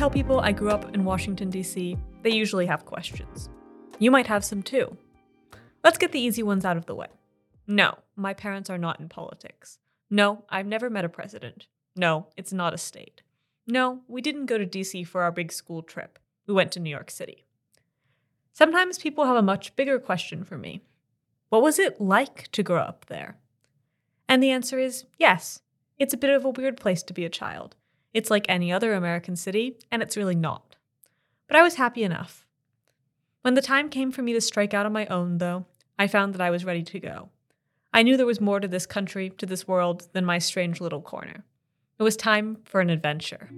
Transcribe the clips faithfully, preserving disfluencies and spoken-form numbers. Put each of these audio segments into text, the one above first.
tell people I grew up in Washington, D C, they usually have questions. You might have some too. Let's get the easy ones out of the way. No, my parents are not in politics. No, I've never met a president. No, it's not a state. No, we didn't go to D C for our big school trip. We went to New York City. Sometimes people have a much bigger question for me. What was it like to grow up there? And the answer is yes. It's a bit of a weird place to be a child. It's like any other American city, and it's really not. But I was happy enough. When the time came for me to strike out on my own, though, I found that I was ready to go. I knew there was more to this country, to this world, than my strange little corner. It was time for an adventure.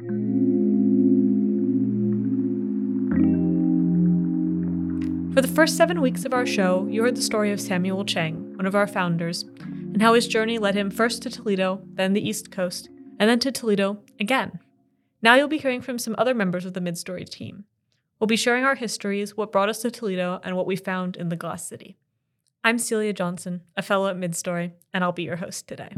For the first seven weeks of our show, you heard the story of Samuel Chang, one of our founders, and how his journey led him first to Toledo, then the East Coast, and then to Toledo again. Now you'll be hearing from some other members of the Midstory team. We'll be sharing our histories, what brought us to Toledo, and what we found in the Glass City. I'm Celia Johnson, a fellow at Midstory, and I'll be your host today.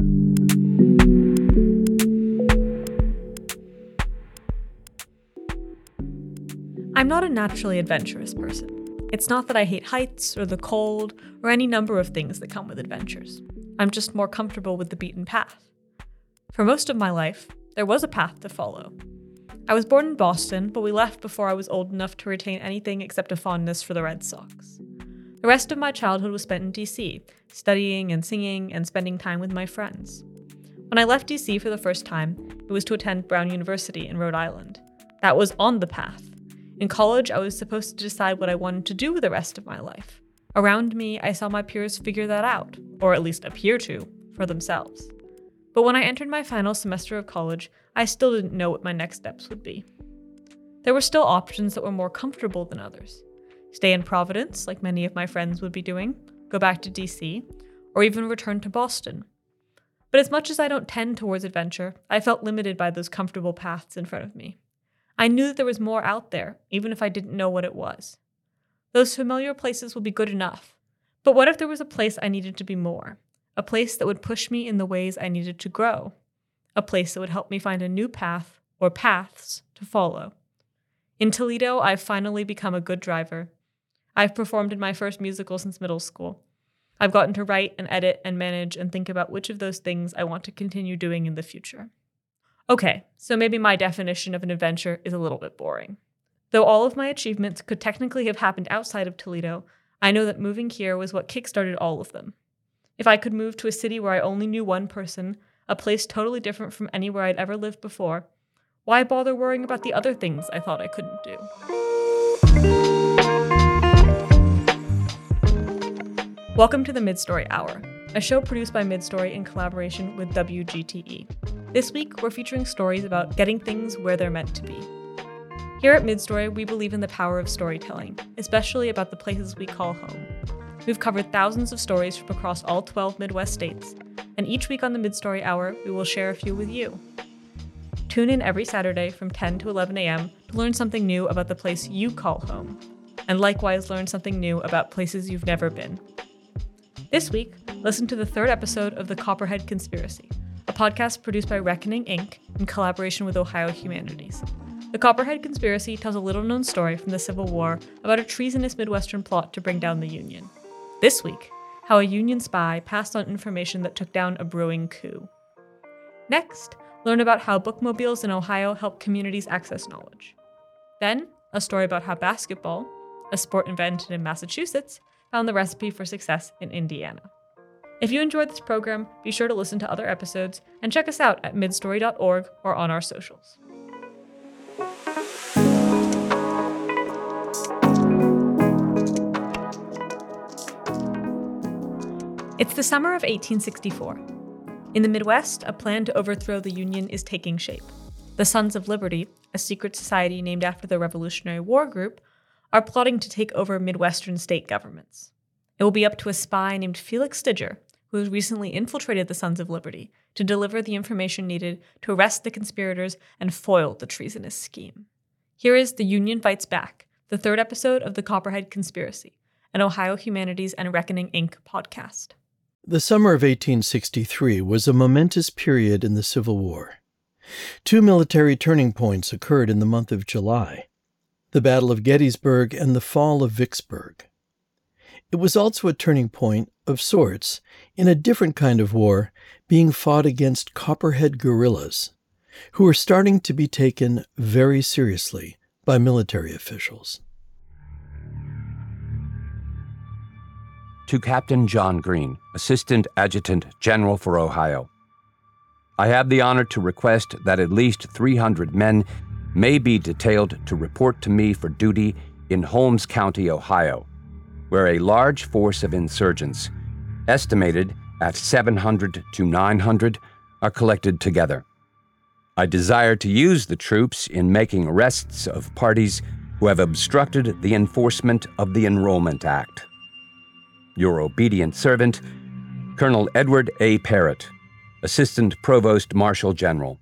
I'm not a naturally adventurous person. It's not that I hate heights or the cold or any number of things that come with adventures. I'm just more comfortable with the beaten path. For most of my life, there was a path to follow. I was born in Boston, but we left before I was old enough to retain anything except a fondness for the Red Sox. The rest of my childhood was spent in D C, studying and singing and spending time with my friends. When I left D C for the first time, it was to attend Brown University in Rhode Island. That was on the path. In college, I was supposed to decide what I wanted to do with the rest of my life. Around me, I saw my peers figure that out, or at least appear to, for themselves. But when I entered my final semester of college, I still didn't know what my next steps would be. There were still options that were more comfortable than others. Stay in Providence, like many of my friends would be doing, go back to D C, or even return to Boston. But as much as I don't tend towards adventure, I felt limited by those comfortable paths in front of me. I knew that there was more out there, even if I didn't know what it was. Those familiar places would be good enough. But what if there was a place I needed to be more? A place that would push me in the ways I needed to grow. A place that would help me find a new path, or paths, to follow. In Toledo, I've finally become a good driver. I've performed in my first musical since middle school. I've gotten to write and edit and manage and think about which of those things I want to continue doing in the future. Okay, so maybe my definition of an adventure is a little bit boring. Though all of my achievements could technically have happened outside of Toledo, I know that moving here was what kickstarted all of them. If I could move to a city where I only knew one person, a place totally different from anywhere I'd ever lived before, why bother worrying about the other things I thought I couldn't do? Welcome to the Midstory Hour, a show produced by Midstory in collaboration with W G T E. This week, we're featuring stories about getting things where they're meant to be. Here at Midstory, we believe in the power of storytelling, especially about the places we call home. We've covered thousands of stories from across all twelve Midwest states, and each week on the Midstory Hour, we will share a few with you. Tune in every Saturday from ten to eleven a.m. to learn something new about the place you call home, and likewise learn something new about places you've never been. This week, listen to the third episode of The Copperhead Conspiracy, a podcast produced by Reckoning Incorporated in collaboration with Ohio Humanities. The Copperhead Conspiracy tells a little-known story from the Civil War about a treasonous Midwestern plot to bring down the Union. This week, how a Union spy passed on information that took down a brewing coup. Next, learn about how bookmobiles in Ohio help communities access knowledge. Then, a story about how basketball, a sport invented in Massachusetts, found the recipe for success in Indiana. If you enjoyed this program, be sure to listen to other episodes and check us out at midstory dot org or on our socials. It's the summer of eighteen sixty-four. In the Midwest, a plan to overthrow the Union is taking shape. The Sons of Liberty, a secret society named after the Revolutionary War group, are plotting to take over Midwestern state governments. It will be up to a spy named Felix Stidger, who has recently infiltrated the Sons of Liberty, to deliver the information needed to arrest the conspirators and foil the treasonous scheme. Here is The Union Fights Back, the third episode of The Copperhead Conspiracy, an Ohio Humanities and Reckoning Incorporated podcast. The summer of eighteen sixty-three was a momentous period in the Civil War. Two military turning points occurred in the month of July: the Battle of Gettysburg and the fall of Vicksburg. It was also a turning point of sorts in a different kind of war being fought against Copperhead guerrillas, who were starting to be taken very seriously by military officials. To Captain John Green, Assistant Adjutant General for Ohio. I have the honor to request that at least three hundred men may be detailed to report to me for duty in Holmes County, Ohio, where a large force of insurgents, estimated at seven hundred to nine hundred, are collected together. I desire to use the troops in making arrests of parties who have obstructed the enforcement of the Enrollment Act. Your obedient servant, Colonel Edward A. Parrott, Assistant Provost Marshal General.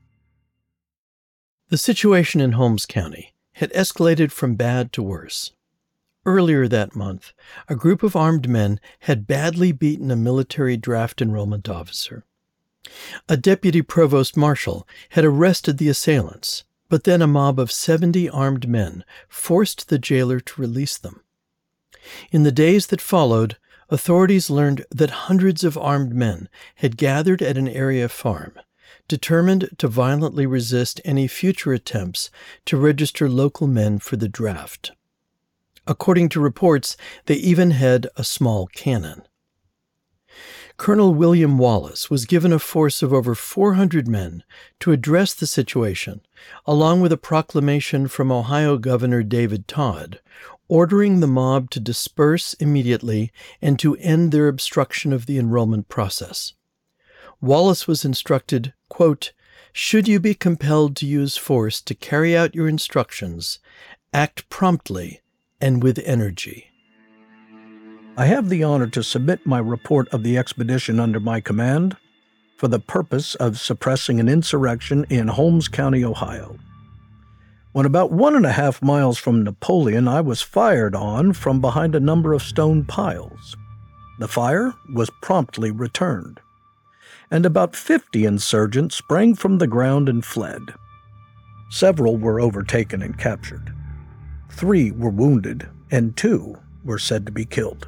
The situation in Holmes County had escalated from bad to worse. Earlier that month, a group of armed men had badly beaten a military draft enrollment officer. A deputy provost marshal had arrested the assailants, but then a mob of seventy armed men forced the jailer to release them. In the days that followed, authorities learned that hundreds of armed men had gathered at an area farm, determined to violently resist any future attempts to register local men for the draft. According to reports, they even had a small cannon. Colonel William Wallace was given a force of over four hundred men to address the situation, along with a proclamation from Ohio Governor David Todd, ordering the mob to disperse immediately and to end their obstruction of the enrollment process. Wallace was instructed, quote, "Should you be compelled to use force to carry out your instructions, act promptly and with energy." I have the honor to submit my report of the expedition under my command for the purpose of suppressing an insurrection in Holmes County, Ohio. When about one and a half miles from Napoleon, I was fired on from behind a number of stone piles. The fire was promptly returned, and about fifty insurgents sprang from the ground and fled. Several were overtaken and captured. Three were wounded, and two were said to be killed.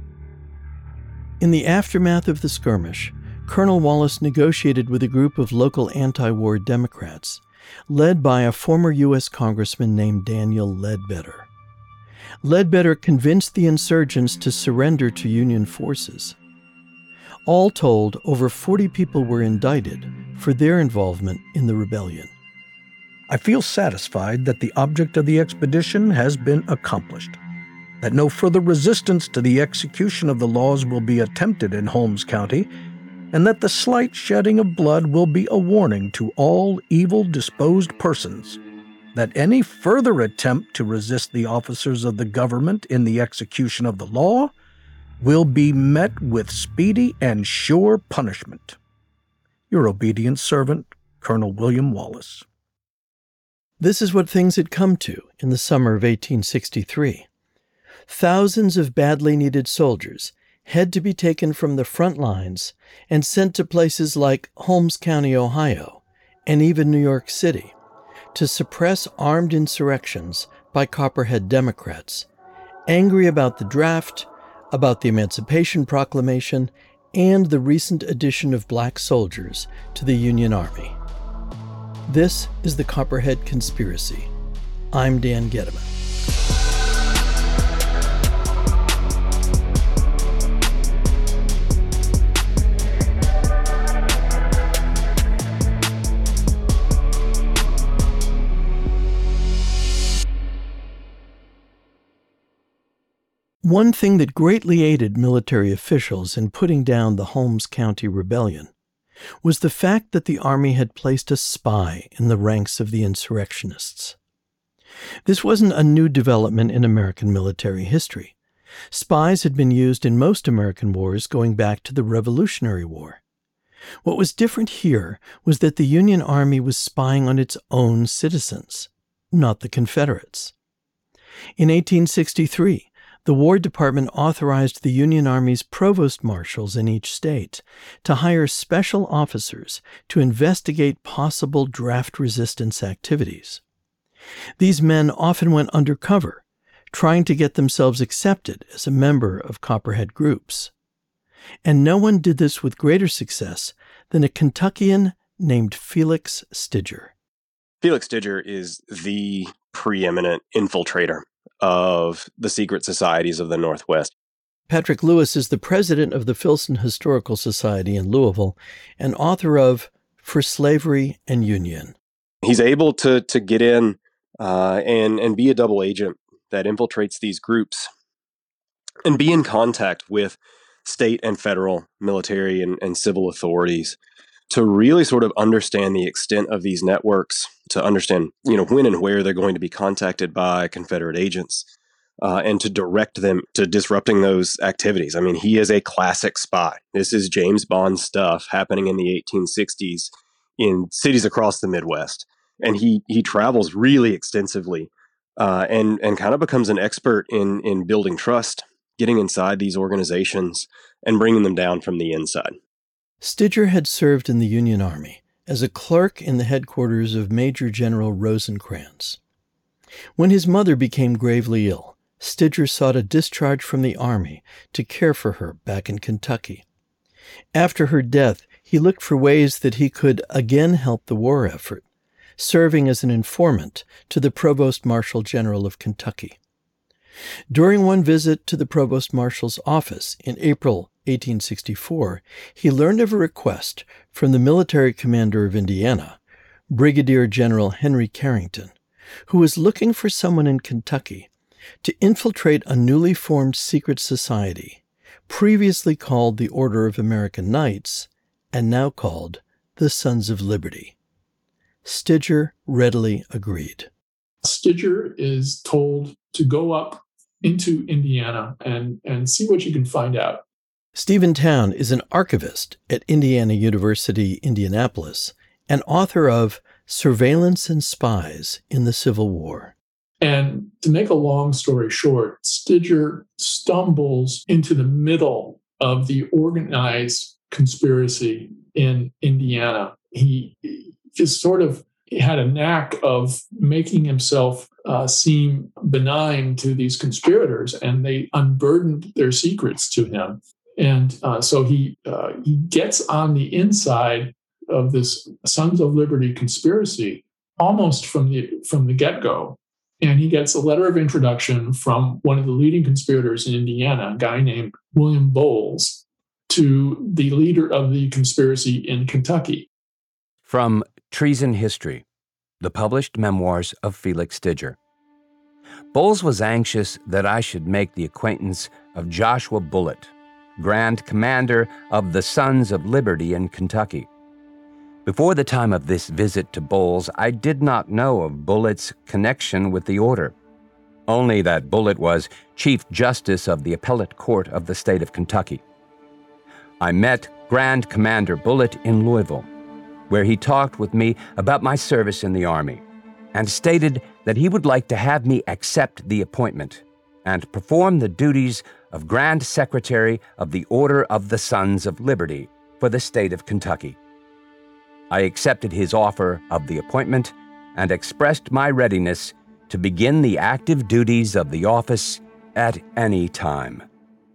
In the aftermath of the skirmish, Colonel Wallace negotiated with a group of local anti-war Democrats, led by a former U S congressman named Daniel Ledbetter. Ledbetter convinced the insurgents to surrender to Union forces. All told, over forty people were indicted for their involvement in the rebellion. I feel satisfied that the object of the expedition has been accomplished, that no further resistance to the execution of the laws will be attempted in Holmes County, and that the slight shedding of blood will be a warning to all evil-disposed persons that any further attempt to resist the officers of the government in the execution of the law will be met with speedy and sure punishment. Your obedient servant, Colonel William Wallace. This is what things had come to in the summer of eighteen sixty-three. Thousands of badly needed soldiers had to be taken from the front lines and sent to places like Holmes County, Ohio, and even New York City, to suppress armed insurrections by Copperhead Democrats, angry about the draft, about the Emancipation Proclamation, and the recent addition of black soldiers to the Union Army. This is the Copperhead Conspiracy. I'm Dan Gediman. One thing that greatly aided military officials in putting down the Holmes County Rebellion was the fact that the Army had placed a spy in the ranks of the insurrectionists. This wasn't a new development in American military history. Spies had been used in most American wars going back to the Revolutionary War. What was different here was that the Union Army was spying on its own citizens, not the Confederates. In eighteen sixty-three, the War Department authorized the Union Army's provost marshals in each state to hire special officers to investigate possible draft resistance activities. These men often went undercover, trying to get themselves accepted as a member of Copperhead groups. And no one did this with greater success than a Kentuckian named Felix Stidger. Felix Stidger is the preeminent infiltrator of the secret societies of the Northwest. Patrick Lewis is the president of the Filson Historical Society in Louisville and author of For Slavery and Union. He's able to to get in uh, and, and be a double agent that infiltrates these groups and be in contact with state and federal military and, and civil authorities to really sort of understand the extent of these networks, to understand, you know, when and where they're going to be contacted by Confederate agents, uh, and to direct them to disrupting those activities. I mean, he is a classic spy. This is James Bond stuff happening in the eighteen sixties in cities across the Midwest. And he he travels really extensively uh, and, and kind of becomes an expert in, in building trust, getting inside these organizations, and bringing them down from the inside. Stidger had served in the Union Army as a clerk in the headquarters of Major General Rosecrans. When his mother became gravely ill, Stidger sought a discharge from the Army to care for her back in Kentucky. After her death, he looked for ways that he could again help the war effort, serving as an informant to the Provost Marshal General of Kentucky. During one visit to the Provost Marshal's office in April eighteen sixty-four, he learned of a request from the military commander of Indiana, Brigadier General Henry Carrington, who was looking for someone in Kentucky to infiltrate a newly formed secret society, previously called the Order of American Knights, and now called the Sons of Liberty. Stidger readily agreed. Stidger is told to go up into Indiana and, and see what you can find out. Stephen Town is an archivist at Indiana University, Indianapolis, and author of Surveillance and Spies in the Civil War. And to make a long story short, Stidger stumbles into the middle of the organized conspiracy in Indiana. He just sort of had a knack of making himself uh, seem benign to these conspirators, and they unburdened their secrets to him. And uh, so he uh, he gets on the inside of this Sons of Liberty conspiracy almost from the from the get-go. And he gets a letter of introduction from one of the leading conspirators in Indiana, a guy named William Bowles, to the leader of the conspiracy in Kentucky. From Treason History, the published memoirs of Felix Stidger. Bowles was anxious that I should make the acquaintance of Joshua Bullitt, Grand Commander of the Sons of Liberty in Kentucky. Before the time of this visit to Bowles, I did not know of Bullitt's connection with the order, only that Bullitt was Chief Justice of the Appellate Court of the state of Kentucky. I met Grand Commander Bullitt in Louisville, where he talked with me about my service in the Army, and stated that he would like to have me accept the appointment and perform the duties of Grand Secretary of the Order of the Sons of Liberty for the state of Kentucky. I accepted his offer of the appointment and expressed my readiness to begin the active duties of the office at any time.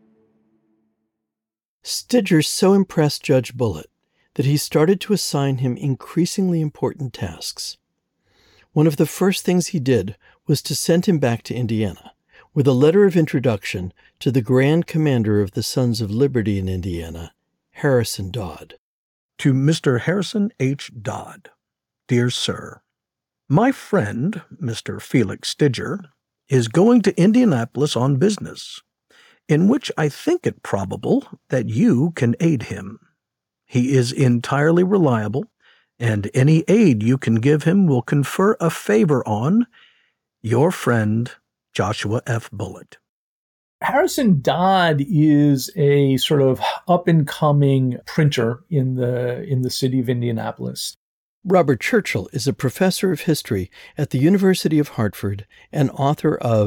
Stidger so impressed Judge Bullitt that he started to assign him increasingly important tasks. One of the first things he did was to send him back to Indiana with a letter of introduction to the Grand Commander of the Sons of Liberty in Indiana, Harrison Dodd. To Mister Harrison H. Dodd, Dear Sir, my friend, Mister Felix Stidger, is going to Indianapolis on business, in which I think it probable that you can aid him. He is entirely reliable, and any aid you can give him will confer a favor on your friend, Joshua F. Bullitt. Harrison Dodd is a sort of up-and-coming printer in the in the city of Indianapolis. Robert Churchill is a professor of history at the University of Hartford and author of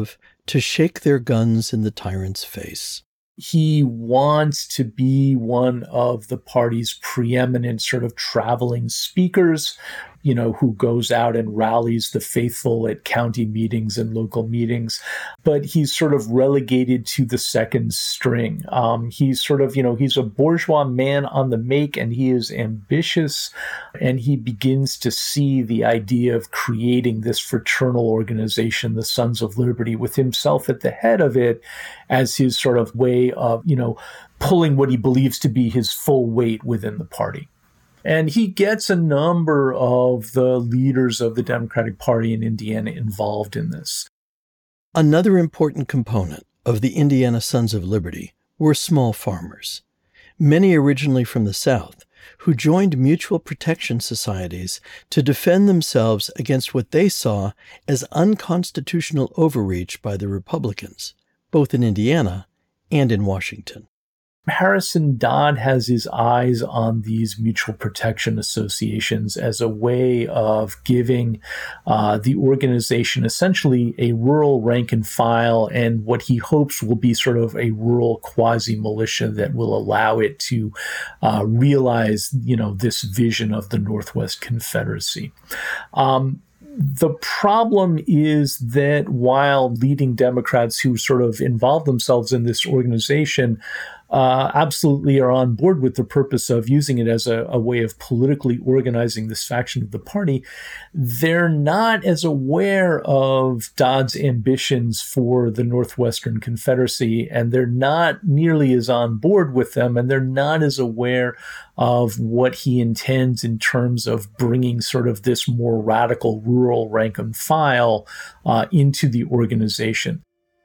to shake their guns in the tyrant's face. He wants to be one of the party's preeminent sort of traveling speakers, you know, who goes out and rallies the faithful at county meetings and local meetings. But he's sort of relegated to the second string. Um, he's sort of, you know, he's a bourgeois man on the make, and he is ambitious, and he begins to see the idea of creating this fraternal organization, the Sons of Liberty, with himself at the head of it as his sort of way of, you know, pulling what he believes to be his full weight within the party. And he gets a number of the leaders of the Democratic Party in Indiana involved in this. Another important component of the Indiana Sons of Liberty were small farmers, many originally from the South, who joined mutual protection societies to defend themselves against what they saw as unconstitutional overreach by the Republicans, both in Indiana and in Washington. Harrison Dodd has his eyes on these mutual protection associations as a way of giving uh, the organization essentially a rural rank and file, and what he hopes will be sort of a rural quasi-militia that will allow it to uh, realize, you know, this vision of the Northwest Confederacy. Um, The problem is that while leading Democrats who sort of involve themselves in this organization uh, absolutely are on board with the purpose of using it as a, a way of politically organizing this faction of the party, they're not as aware of Dodd's ambitions for the Northwestern Confederacy, and they're not nearly as on board with them, and they're not as aware of what he intends in terms of bringing sort of this more radical rural rank and file uh, into the organization.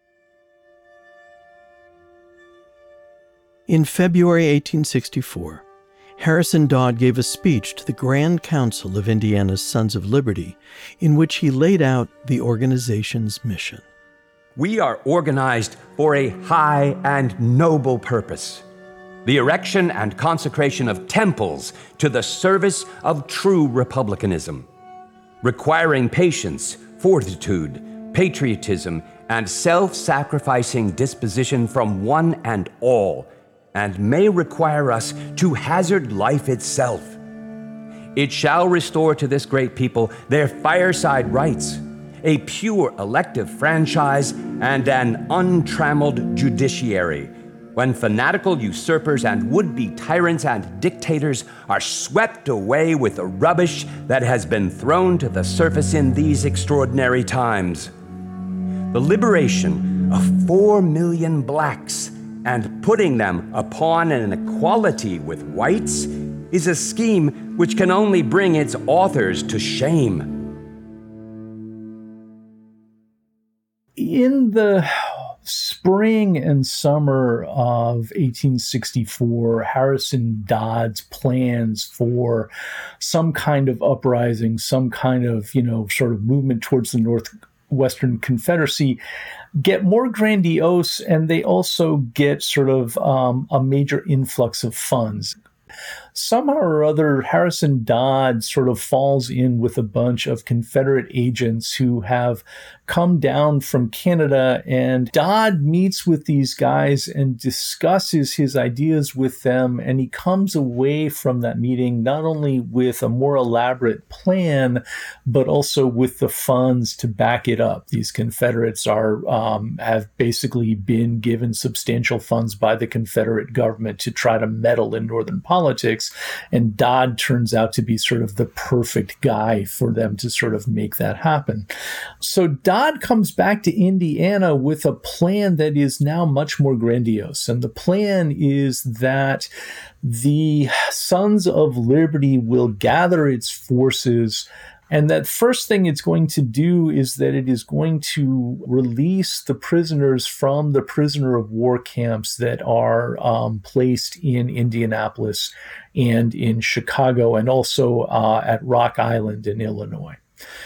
In February eighteen sixty-four, Harrison Dodd gave a speech to the Grand Council of Indiana's Sons of Liberty, in which he laid out the organization's mission. We are organized for a high and noble purpose: the erection and consecration of temples to the service of true republicanism, requiring patience, fortitude, patriotism, and self-sacrificing disposition from one and all, and may require us to hazard life itself. It shall restore to this great people their fireside rights, a pure elective franchise, and an untrammeled judiciary, when fanatical usurpers and would-be tyrants and dictators are swept away with the rubbish that has been thrown to the surface in these extraordinary times. The liberation of four million blacks and putting them upon an equality with whites is a scheme which can only bring its authors to shame. In the spring and summer of eighteen sixty-four, Harrison Dodd's plans for some kind of uprising, some kind of, you know, sort of movement towards the Northwestern Confederacy get more grandiose, and they also get sort of um, a major influx of funds. Somehow or other, Harrison Dodd sort of falls in with a bunch of Confederate agents who have come down from Canada, and Dodd meets with these guys and discusses his ideas with them, and he comes away from that meeting not only with a more elaborate plan, but also with the funds to back it up. These Confederates are um, have basically been given substantial funds by the Confederate government to try to meddle in Northern politics, and Dodd turns out to be sort of the perfect guy for them to sort of make that happen. So Dodd comes back to Indiana with a plan that is now much more grandiose. And the plan is that the Sons of Liberty will gather its forces, and that first thing it's going to do is that it is going to release the prisoners from the prisoner of war camps that are um, placed in Indianapolis and in Chicago, and also uh, at Rock Island in Illinois.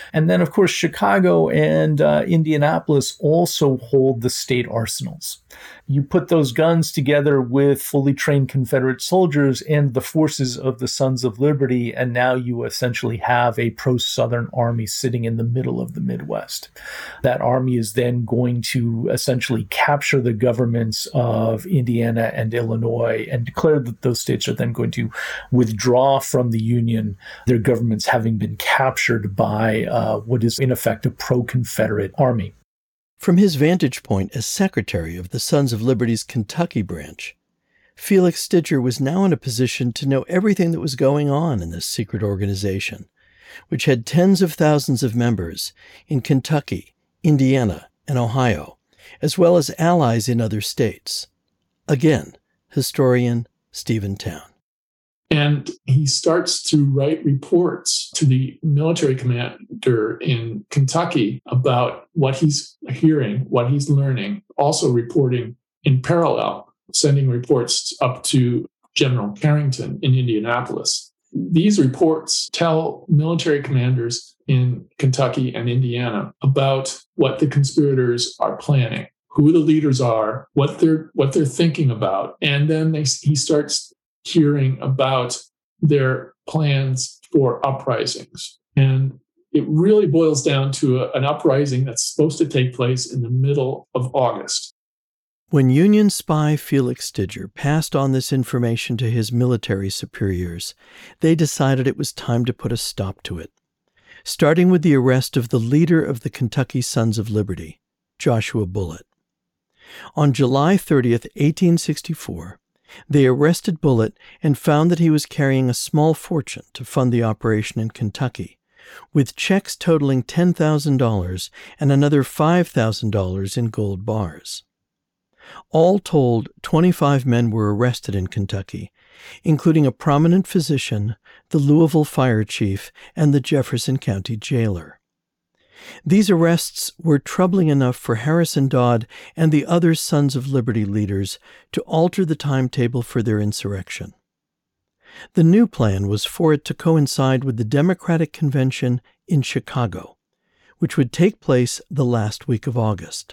And then, of course, Chicago and uh, Indianapolis also hold the state arsenals. You put those guns together with fully trained Confederate soldiers and the forces of the Sons of Liberty, and now you essentially have a pro-Southern army sitting in the middle of the Midwest. That army is then going to essentially capture the governments of Indiana and Illinois and declare that those states are then going to withdraw from the Union, their governments having been captured by uh, what is in effect a pro-Confederate army. From his vantage point as secretary of the Sons of Liberty's Kentucky branch, Felix Stidger was now in a position to know everything that was going on in this secret organization, which had tens of thousands of members in Kentucky, Indiana, and Ohio, as well as allies in other states. Again, historian Stephen Town. And he starts to write reports to the military commander in Kentucky about what he's hearing, what he's learning, also reporting in parallel, sending reports up to General Carrington in Indianapolis. These reports tell military commanders in Kentucky and Indiana about what the conspirators are planning, who the leaders are, what they're what they're thinking about, and then they, he starts hearing about their plans for uprisings. And it really boils down to a, an uprising that's supposed to take place in the middle of August. When Union spy Felix Stidger passed on this information to his military superiors, they decided it was time to put a stop to it, starting with the arrest of the leader of the Kentucky Sons of Liberty, Joshua Bullitt. On July thirtieth, eighteen sixty-four, they arrested Bullitt and found that he was carrying a small fortune to fund the operation in Kentucky, with checks totaling ten thousand dollars and another five thousand dollars in gold bars. All told, twenty-five men were arrested in Kentucky, including a prominent physician, the Louisville fire chief, and the Jefferson County jailer. These arrests were troubling enough for Harrison Dodd and the other Sons of Liberty leaders to alter the timetable for their insurrection. The new plan was for it to coincide with the Democratic Convention in Chicago, which would take place the last week of August.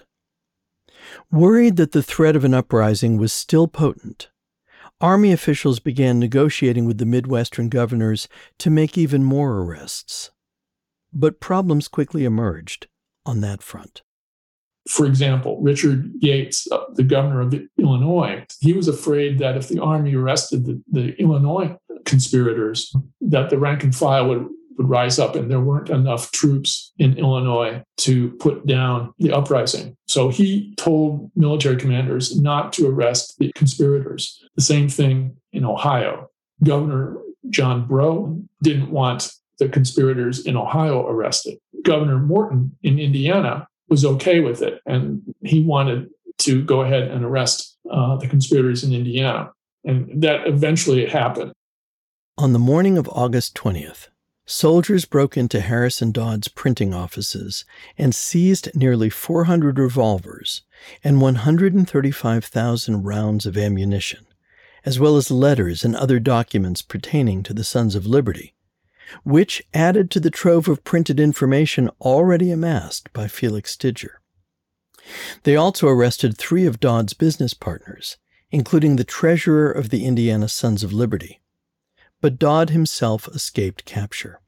Worried that the threat of an uprising was still potent, Army officials began negotiating with the Midwestern governors to make even more arrests. But problems quickly emerged on that front. For example, Richard Yates, uh, the governor of Illinois, he was afraid that if the Army arrested the, the Illinois conspirators, that the rank and file would, would rise up and there weren't enough troops in Illinois to put down the uprising. So he told military commanders not to arrest the conspirators. The same thing in Ohio. Governor John Breaux didn't want the conspirators in Ohio arrested. Governor Morton in Indiana was okay with it, and he wanted to go ahead and arrest uh, the conspirators in Indiana. And that eventually happened. On the morning of August twentieth, soldiers broke into Harrison Dodd's printing offices and seized nearly four hundred revolvers and one hundred thirty-five thousand rounds of ammunition, as well as letters and other documents pertaining to the Sons of Liberty, which added to the trove of printed information already amassed by Felix Stidger. They also arrested three of Dodd's business partners, including the treasurer of the Indiana Sons of Liberty. But Dodd himself escaped capture.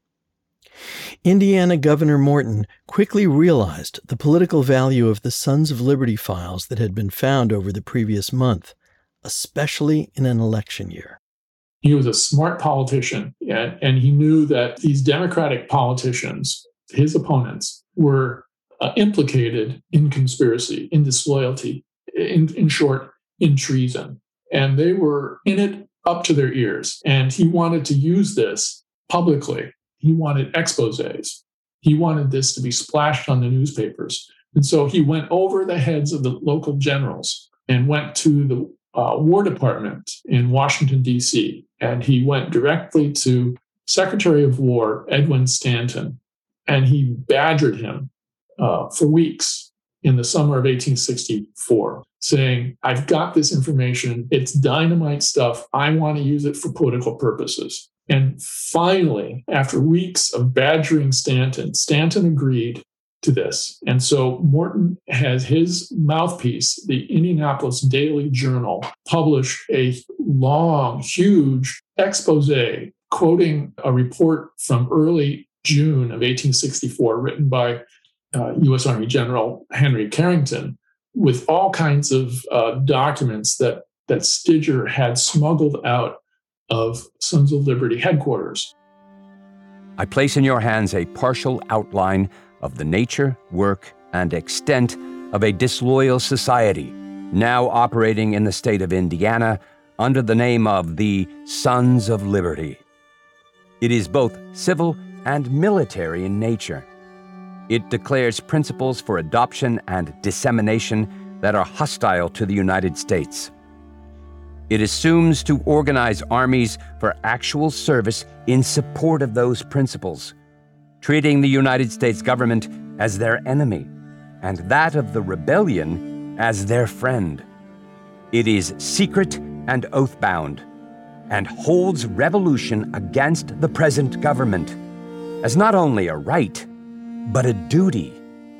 Indiana Governor Morton quickly realized the political value of the Sons of Liberty files that had been found over the previous month, especially in an election year. He was a smart politician, and, and he knew that these Democratic politicians, his opponents, were uh, implicated in conspiracy, in disloyalty, in, in short, in treason. And they were in it up to their ears. And he wanted to use this publicly. He wanted exposés. He wanted this to be splashed on the newspapers. And so he went over the heads of the local generals and went to the uh, War Department in Washington, D C, and he went directly to Secretary of War Edwin Stanton, and he badgered him uh, for weeks in the summer of eighteen sixty-four, saying, I've got this information. It's dynamite stuff. I want to use it for political purposes. And finally, after weeks of badgering Stanton, Stanton agreed to this. And so Morton has his mouthpiece, the Indianapolis Daily Journal, publish a long, huge expose quoting a report from early June of eighteen sixty-four written by uh, U S Army General Henry Carrington, with all kinds of uh, documents that, that Stidger had smuggled out of Sons of Liberty headquarters. I place in your hands a partial outline of the nature, work, and extent of a disloyal society now operating in the state of Indiana under the name of the Sons of Liberty. It is both civil and military in nature. It declares principles for adoption and dissemination that are hostile to the United States. It assumes to organize armies for actual service in support of those principles, treating the United States government as their enemy and that of the rebellion as their friend. It is secret and oath-bound and holds revolution against the present government as not only a right, but a duty.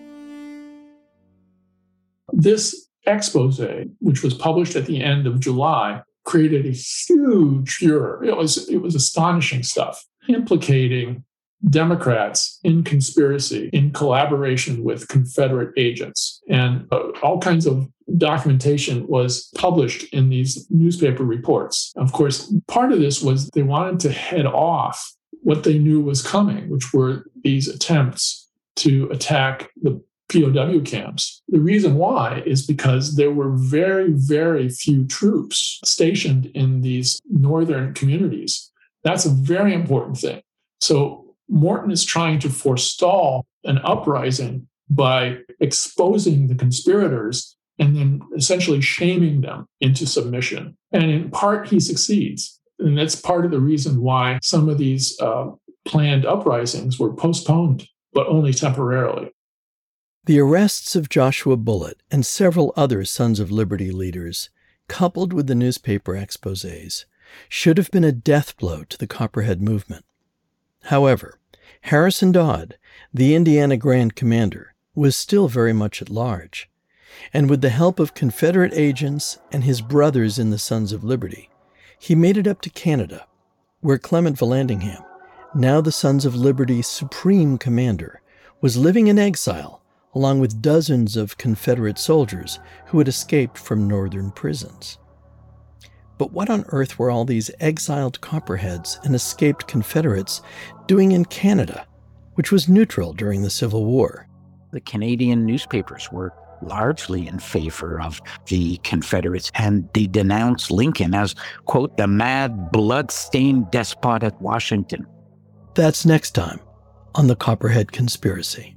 This expose, which was published at the end of July, created a huge furor. It was, it was astonishing stuff, implicating Democrats in conspiracy, in collaboration with Confederate agents. And uh, all kinds of documentation was published in these newspaper reports. Of course, part of this was they wanted to head off what they knew was coming, which were these attempts to attack the P O W camps. The reason why is because there were very, very few troops stationed in these northern communities. That's a very important thing. So Morton is trying to forestall an uprising by exposing the conspirators and then essentially shaming them into submission. And in part, he succeeds. And that's part of the reason why some of these uh, planned uprisings were postponed, but only temporarily. The arrests of Joshua Bullitt and several other Sons of Liberty leaders, coupled with the newspaper exposés, should have been a death blow to the Copperhead movement. However, Harrison Dodd, the Indiana Grand Commander, was still very much at large, and with the help of Confederate agents and his brothers in the Sons of Liberty, he made it up to Canada, where Clement Vallandigham, now the Sons of Liberty's supreme commander, was living in exile along with dozens of Confederate soldiers who had escaped from northern prisons. But what on earth were all these exiled Copperheads and escaped Confederates doing in Canada, which was neutral during the Civil War? The Canadian newspapers were largely in favor of the Confederates, and they denounced Lincoln as, quote, the mad, blood-stained despot at Washington. That's next time on the Copperhead Conspiracy.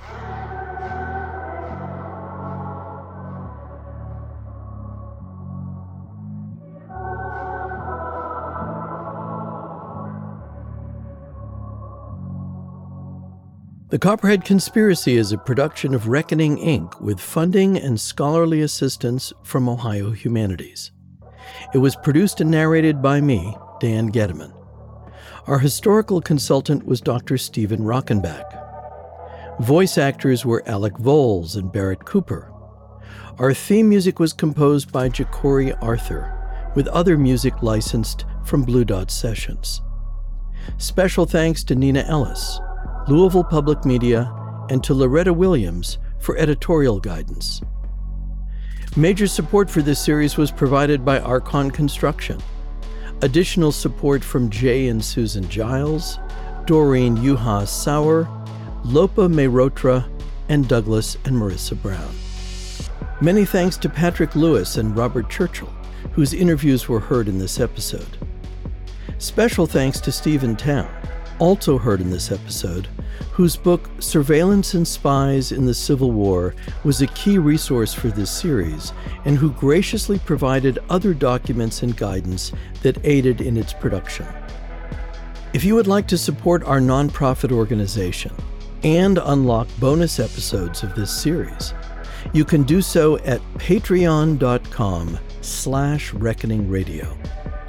The Copperhead Conspiracy is a production of Reckoning, Incorporated with funding and scholarly assistance from Ohio Humanities. It was produced and narrated by me, Dan Gediman. Our historical consultant was Doctor Stephen Rockenbach. Voice actors were Alec Voles and Barrett Cooper. Our theme music was composed by Ja'Cory Arthur, with other music licensed from Blue Dot Sessions. Special thanks to Nina Ellis, Louisville Public Media, and to Loretta Williams for editorial guidance. Major support for this series was provided by Archon Construction. Additional support from Jay and Susan Giles, Doreen Yuha Sauer, Lopa Mehrotra, and Douglas and Marissa Brown. Many thanks to Patrick Lewis and Robert Churchill, whose interviews were heard in this episode. Special thanks to Stephen Town, also heard in this episode, whose book Surveillance and Spies in the Civil War was a key resource for this series, and who graciously provided other documents and guidance that aided in its production. If you would like to support our nonprofit organization and unlock bonus episodes of this series, you can do so at patreon.com slash reckoning radio.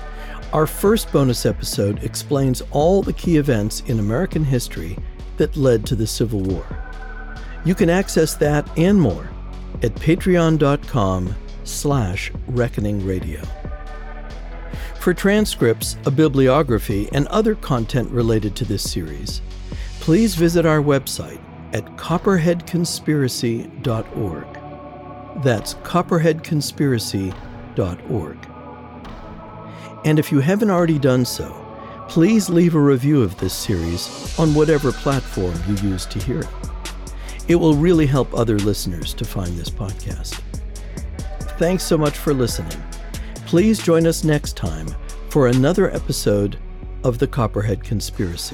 Our first bonus episode explains all the key events in American history that led to the Civil War. You can access that and more at patreon.com slash reckoning radio. For transcripts, a bibliography, and other content related to this series, please visit our website at copperhead conspiracy dot org. That's copperhead conspiracy dot org. And if you haven't already done so, please leave a review of this series on whatever platform you use to hear it. It will really help other listeners to find this podcast. Thanks so much for listening. Please join us next time for another episode of The Copperhead Conspiracy.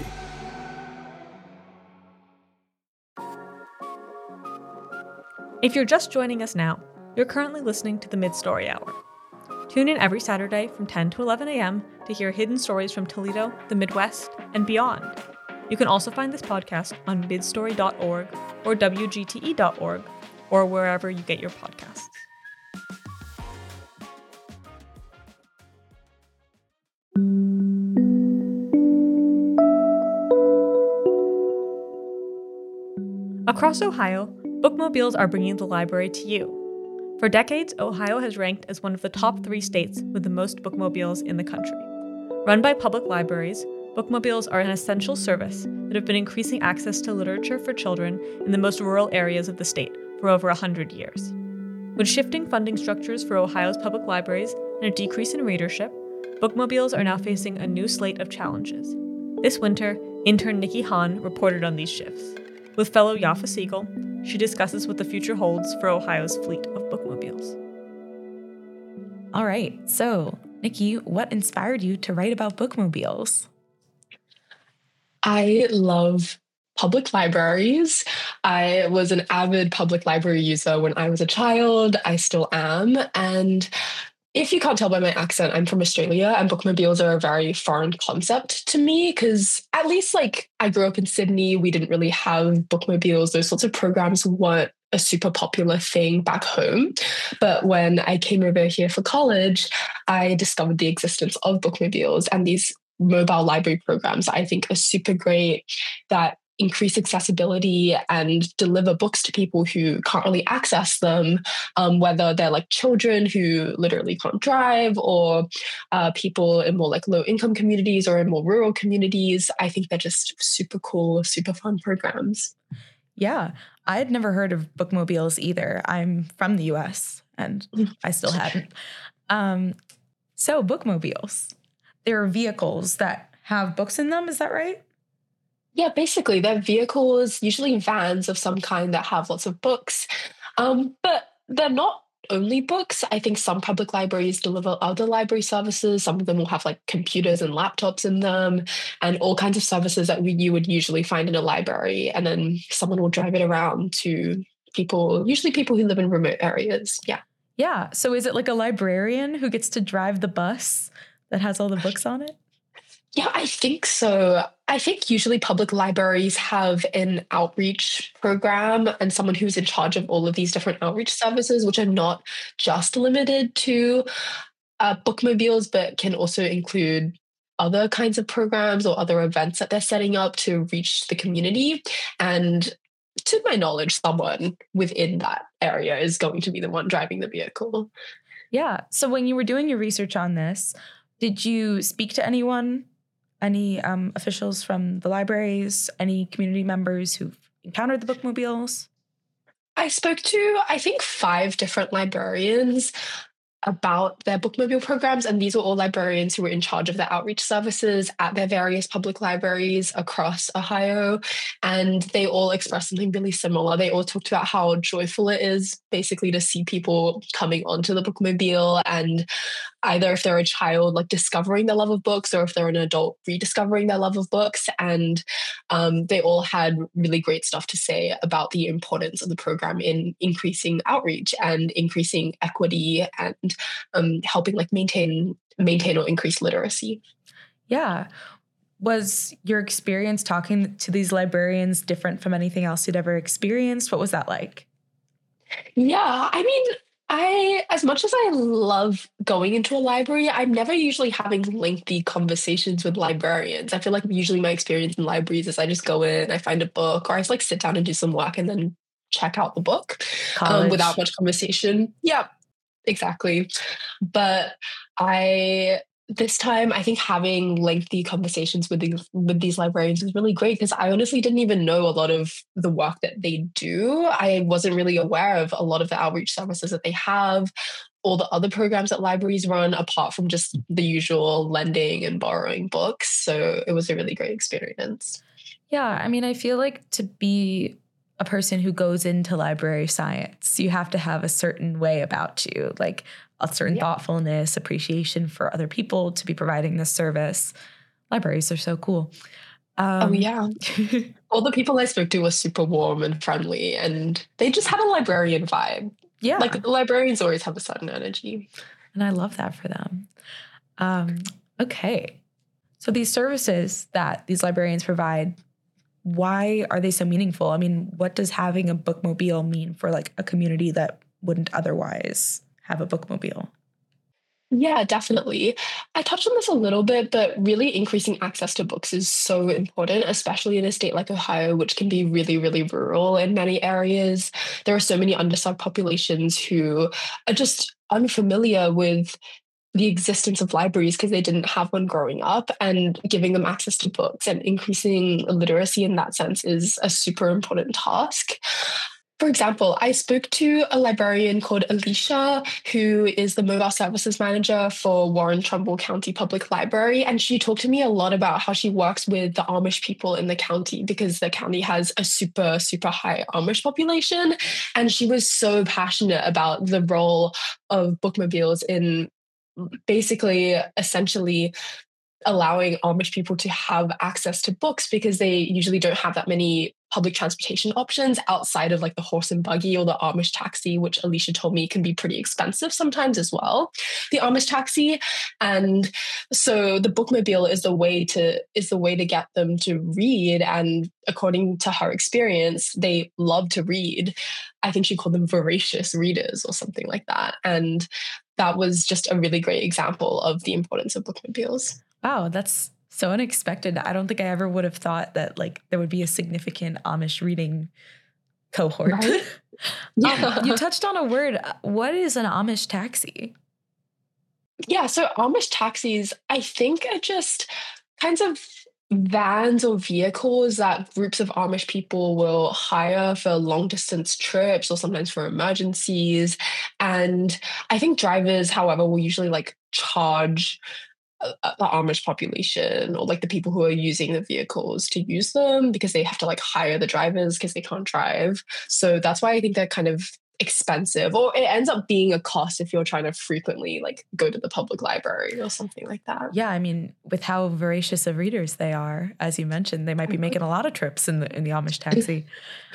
If you're just joining us now, you're currently listening to the Mid-Story Hour. Tune in every Saturday from ten to eleven a.m. to hear hidden stories from Toledo, the Midwest, and beyond. You can also find this podcast on midstory dot org or W G T E dot org or wherever you get your podcasts. Across Ohio, bookmobiles are bringing the library to you. For decades, Ohio has ranked as one of the top three states with the most bookmobiles in the country. Run by public libraries, bookmobiles are an essential service that have been increasing access to literature for children in the most rural areas of the state for over one hundred years. With shifting funding structures for Ohio's public libraries and a decrease in readership, bookmobiles are now facing a new slate of challenges. This winter, intern Nikki Hahn reported on these shifts. With fellow Yafa Siegel, she discusses what the future holds for Ohio's fleet of bookmobiles. All right, so Nikki, what inspired you to write about bookmobiles? I love public libraries. I was an avid public library user when I was a child. I still am. And if you can't tell by my accent, I'm from Australia, and bookmobiles are a very foreign concept to me because at least like I grew up in Sydney, we didn't really have bookmobiles. Those sorts of programs weren't a super popular thing back home. But when I came over here for college, I discovered the existence of bookmobiles and these mobile library programs I think are super great that increase accessibility and deliver books to people who can't really access them, um, whether they're like children who literally can't drive or uh, people in more like low income communities or in more rural communities. I think they're just super cool, super fun programs. Yeah, I had never heard of bookmobiles either. I'm from the U S and I still hadn't. Um, so bookmobiles, they're vehicles that have books in them, is that right? Yeah, basically, they're vehicles, usually vans of some kind that have lots of books. Um, but they're not only books. I think some public libraries deliver other library services. Some of them will have like computers and laptops in them and all kinds of services that we, you would usually find in a library. And then someone will drive it around to people, usually people who live in remote areas. Yeah. Yeah. So is it like a librarian who gets to drive the bus that has all the books on it? Yeah, I think so. I think usually public libraries have an outreach program and someone who's in charge of all of these different outreach services, which are not just limited to uh, bookmobiles, but can also include other kinds of programs or other events that they're setting up to reach the community. And to my knowledge, someone within that area is going to be the one driving the vehicle. Yeah. So when you were doing your research on this, did you speak to anyone? Any um, officials from the libraries, any community members who've encountered the bookmobiles? I spoke to, I think, five different librarians about their bookmobile programs, and these were all librarians who were in charge of the outreach services at their various public libraries across Ohio, and they all expressed something really similar. They all talked about how joyful it is basically to see people coming onto the bookmobile, and either if they're a child, like discovering their love of books, or if they're an adult, rediscovering their love of books. And um, they all had really great stuff to say about the importance of the program in increasing outreach and increasing equity and um, helping like maintain, maintain or increase literacy. Yeah. Was your experience talking to these librarians different from anything else you'd ever experienced? What was that like? Yeah, I mean, I, as much as I love going into a library, I'm never usually having lengthy conversations with librarians. I feel like usually my experience in libraries is I just go in, I find a book, or I just like sit down and do some work and then check out the book um, without much conversation. Yeah, exactly. But I, this time, I think having lengthy conversations with these, with these librarians is really great because I honestly didn't even know a lot of the work that they do. I wasn't really aware of a lot of the outreach services that they have, all the other programs that libraries run, apart from just the usual lending and borrowing books. So it was a really great experience. Yeah, I mean, I feel like to be a person who goes into library science, you have to have a certain way about you, like a certain yeah. thoughtfulness, appreciation for other people to be providing this service. Libraries are so cool. Um, oh, yeah. All the people I spoke to were super warm and friendly, and they just had a librarian vibe. Yeah. Like the librarians always have a certain energy. And I love that for them. Um, okay. So these services that these librarians provide, why are they so meaningful? I mean, what does having a bookmobile mean for like a community that wouldn't otherwise have a bookmobile? Yeah, definitely. I touched on this a little bit, but really increasing access to books is so important, especially in a state like Ohio, which can be really, really rural in many areas. There are so many underserved populations who are just unfamiliar with the existence of libraries because they didn't have one growing up, and giving them access to books and increasing literacy in that sense is a super important task. For example, I spoke to a librarian called Alicia, who is the mobile services manager for Warren Trumbull County Public Library. And she talked to me a lot about how she works with the Amish people in the county because the county has a super, super high Amish population. And she was so passionate about the role of bookmobiles in basically essentially allowing Amish people to have access to books because they usually don't have that many public transportation options outside of like the horse and buggy or the Amish taxi, which Alicia told me can be pretty expensive sometimes as well, the Amish taxi. And so the bookmobile is the way to is the way to get them to read. And according to her experience, they love to read. I think she called them voracious readers or something like that. And that was just a really great example of the importance of bookmobiles. Wow, that's so unexpected. I don't think I ever would have thought that like there would be a significant Amish reading cohort. Right? Yeah. um, you touched on a word. What is an Amish taxi? Yeah, so Amish taxis, I think, are just kinds of vans or vehicles that groups of Amish people will hire for long distance trips or sometimes for emergencies. And I think drivers, however, will usually like charge the Amish population or like the people who are using the vehicles to use them because they have to like hire the drivers because they can't drive. So that's why I think they're kind of expensive, or it ends up being a cost if you're trying to frequently like go to the public library or something like that. Yeah, I mean, with how voracious of readers they are, as you mentioned, they might be making a lot of trips in the in the Amish taxi.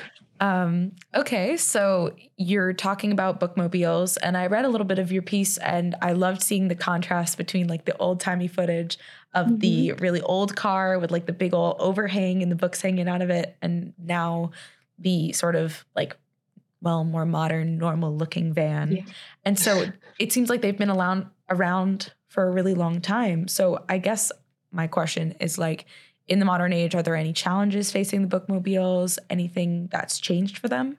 Um, okay, so you're talking about bookmobiles, and I read a little bit of your piece, and I loved seeing the contrast between like the old timey footage of mm-hmm. the really old car with like the big old overhang and the books hanging out of it, and now the sort of like, well, more modern, normal looking van. Yeah. And so it seems like they've been around around for a really long time. So I guess my question is like, in the modern age, are there any challenges facing the bookmobiles? Anything that's changed for them?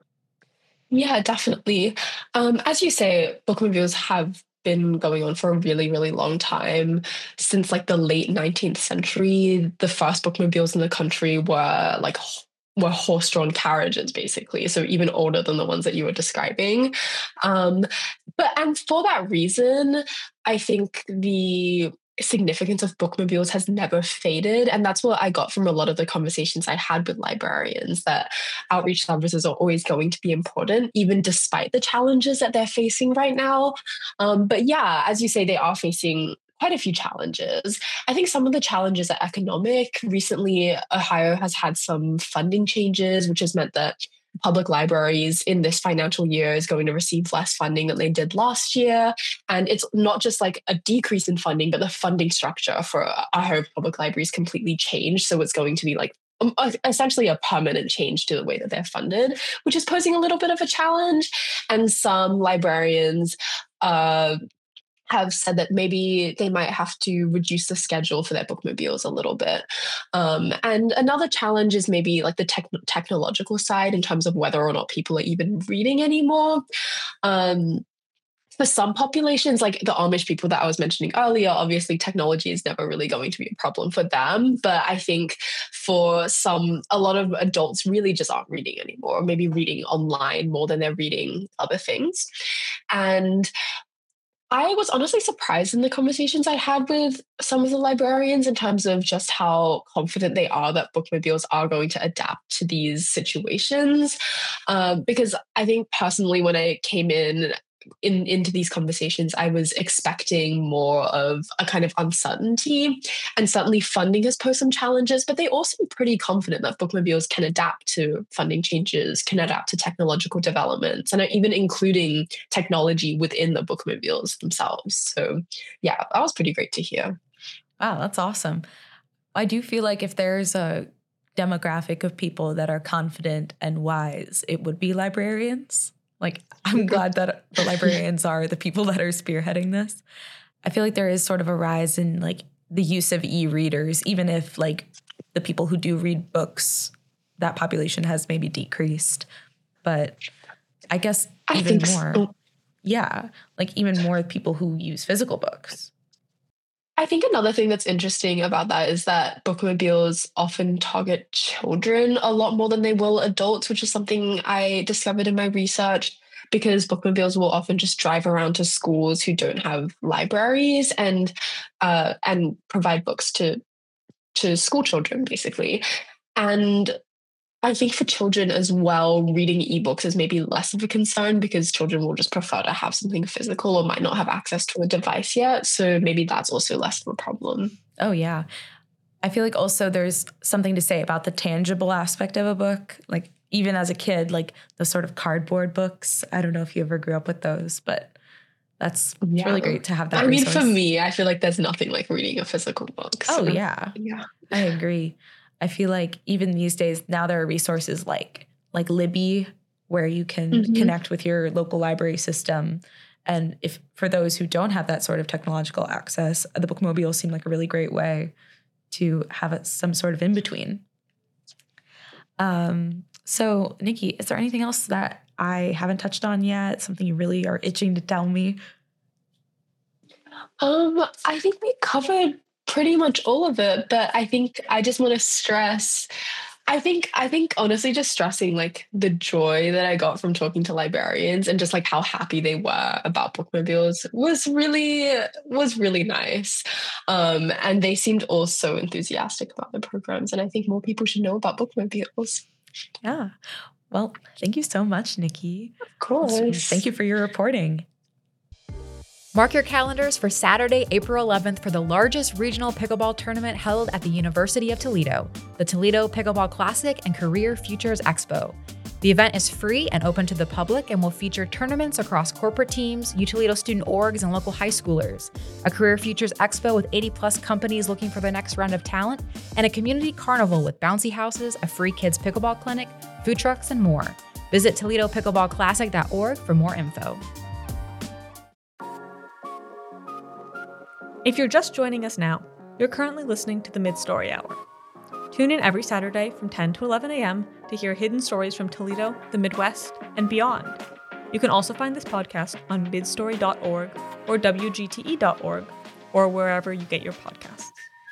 Yeah, definitely. Um, as you say, bookmobiles have been going on for a really, really long time. Since like the late nineteenth century, the first bookmobiles in the country were like were horse-drawn carriages, basically. So even older than the ones that you were describing. Um, but and for that reason, I think the significance of bookmobiles has never faded. And that's what I got from a lot of the conversations I had with librarians, that outreach services are always going to be important, even despite the challenges that they're facing right now. Um, but yeah, as you say, they are facing quite a few challenges. I think some of the challenges are economic. Recently, Ohio has had some funding changes, which has meant that public libraries in this financial year is going to receive less funding than they did last year. And it's not just like a decrease in funding, but the funding structure for Ohio public libraries completely changed. So it's going to be like um, essentially a permanent change to the way that they're funded, which is posing a little bit of a challenge. And some librarians uh, have said that maybe they might have to reduce the schedule for their bookmobiles a little bit. Um, and another challenge is maybe like the tech- technological side in terms of whether or not people are even reading anymore. Um, for some populations, like the Amish people that I was mentioning earlier, obviously technology is never really going to be a problem for them. But I think for some, a lot of adults really just aren't reading anymore, or maybe reading online more than they're reading other things. And I was honestly surprised in the conversations I had with some of the librarians in terms of just how confident they are that bookmobiles are going to adapt to these situations. Um, because I think personally, when I came in, in into these conversations, I was expecting more of a kind of uncertainty, and certainly funding has posed some challenges, but they all seem pretty confident that bookmobiles can adapt to funding changes, can adapt to technological developments, and are even including technology within the bookmobiles themselves. So yeah, that was pretty great to hear. Wow, that's awesome. I do feel like if there's a demographic of people that are confident and wise, it would be librarians. Like, I'm glad that the librarians are the people that are spearheading this. I feel like there is sort of a rise in like the use of e-readers, even if like the people who do read books, that population has maybe decreased. But I guess I even think more, so. yeah, like even more people who use physical books. I think another thing that's interesting about that is that bookmobiles often target children a lot more than they will adults, which is something I discovered in my research, because bookmobiles will often just drive around to schools who don't have libraries and uh, and provide books to to school children, basically. And I think for children as well, reading ebooks is maybe less of a concern because children will just prefer to have something physical or might not have access to a device yet. So maybe that's also less of a problem. Oh, yeah. I feel like also there's something to say about the tangible aspect of a book. Like even as a kid, like the sort of cardboard books. I don't know if you ever grew up with those, but that's yeah. It's really great to have that I resource. mean, for me, I feel like there's nothing like reading a physical book. So. Oh, yeah. Yeah. I agree. I feel like even these days, now there are resources like like Libby, where you can mm-hmm. connect with your local library system. And if for those who don't have that sort of technological access, the bookmobile seem like a really great way to have a, some sort of in-between. Um, so, Nikki, is there anything else that I haven't touched on yet? Something you really are itching to tell me? Um, I think we covered pretty much all of it, but I think I just want to stress, I think, I think honestly just stressing like the joy that I got from talking to librarians and just like how happy they were about bookmobiles was really, was really nice. Um, and they all seemed also enthusiastic about the programs. And I think more people should know about bookmobiles. Yeah. Well, thank you so much, Nikki. Of course. Thank you for your reporting. Mark your calendars for Saturday, April eleventh for the largest regional pickleball tournament held at the University of Toledo, the Toledo Pickleball Classic and Career Futures Expo. The event is free and open to the public and will feature tournaments across corporate teams, UToledo student orgs, and local high schoolers, a Career Futures Expo with eighty plus companies looking for their next round of talent, and a community carnival with bouncy houses, a free kids pickleball clinic, food trucks, and more. Visit Toledo Pickleball Classic dot org for more info. If you're just joining us now, you're currently listening to the Mid-Story Hour. Tune in every Saturday from ten to eleven a.m. to hear hidden stories from Toledo, the Midwest, and beyond. You can also find this podcast on mid story dot org or W G T E dot org or wherever you get your podcasts.